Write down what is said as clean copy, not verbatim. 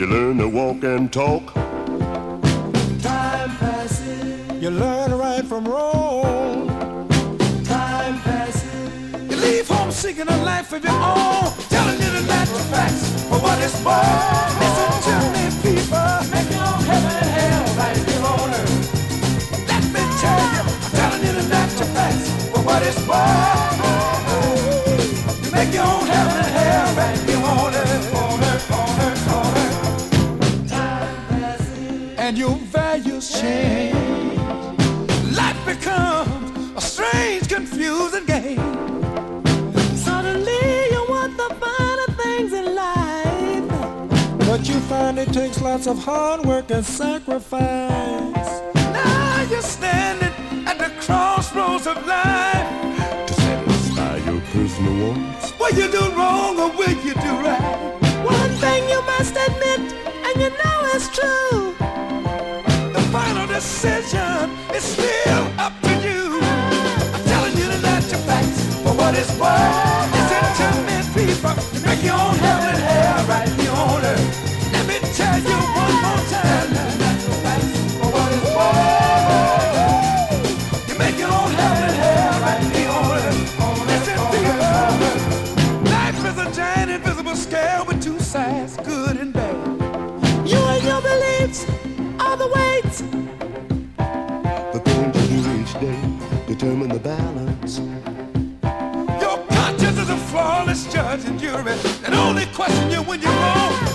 You learn to walk and talk. Time passes. You learn right from wrong. Time passes. You leave home seeking a life of your own, telling you the natural facts for what it's worth. Listen to me, people. Make your own heaven and hell right here on earth. Let me tell you, I'm telling you the natural facts for what it's worth. You make your own heaven and hell right here on earth, on earth, on earth, on earth. Time passes. And your values change. Life becomes a strange, confusing game. Suddenly you want the finer things in life, but you find it takes lots of hard work and sacrifice. Now you're standing at the crossroads of life To satisfy your personal wants. will you do wrong or will you do right? One thing you must admit, and you know it's true, the final decision is still up to you. I'm telling you the natural facts for what it's worth. Listen to me, people. You make your own heaven and hell right here on earth. Let me tell you one more time. The natural facts for what it's worth. You make your own heaven and hell right here on earth. Listen, people. Life is a giant invisible scale with two sides, good and bad. You and your beliefs are the weights. The things you do each day determine the balance. Your conscience is a flawless judge and jury, and only question you when you're wrong.